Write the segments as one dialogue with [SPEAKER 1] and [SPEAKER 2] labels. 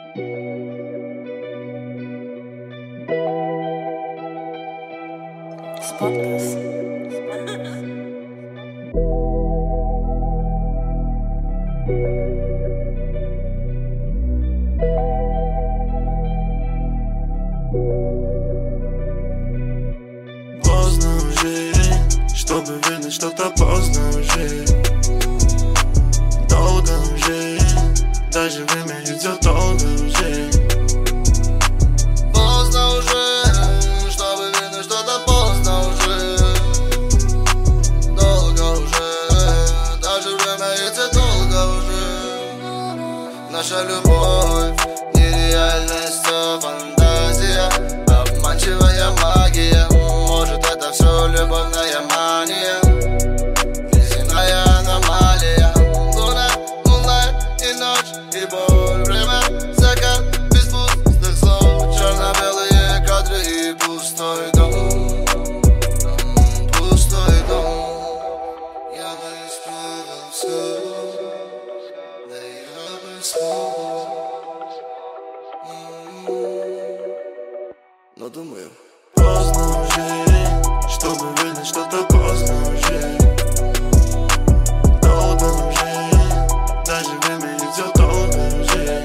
[SPEAKER 1] Споткнусь.
[SPEAKER 2] Поздно уже, чтобы вернуть что-то поздно уже. Долго уже, даже время идет долго уже.
[SPEAKER 3] Поздно уже, чтобы вернуть что-то поздно уже. Долго уже, даже время идет долго уже. Наша любовь, нереальность, всё фантазия, обманчивая магия. Может, это все любовная мания, неземная аномалия. Луна и ночь, и боль, время, закат, без пустых слов. Черно-белые кадры и пустой дом. Пустой дом. Я бы исправил все, да я бы смог. Но думаю,
[SPEAKER 2] Поздно уже, чтобы вернуть что-то поздно уже. Долго уже, даже время идет долго уже.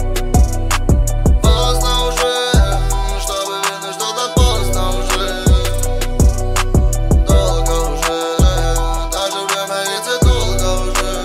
[SPEAKER 3] поздно уже, чтобы вернуть что-то поздно уже. Долго уже, даже время идет долго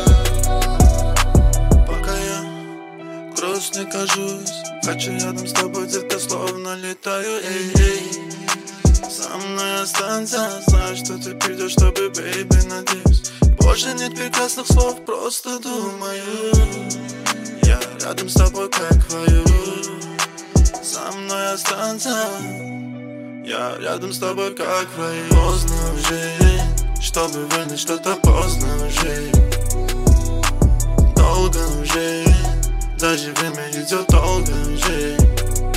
[SPEAKER 3] уже.
[SPEAKER 2] Пока я грустно кажусь, хочу рядом с тобой, где-то словно летаю, эй. Со мной останься, знаю, что ты придешь, чтобы, бейби, надеюсь. Больше нет прекрасных слов, просто думаю. Я рядом с тобой, как хвою. Со мной останься, я рядом с тобой, как в раю. Поздно уже, чтобы вернуть что-то поздно уже. Долго уже, даже время идет долго уже.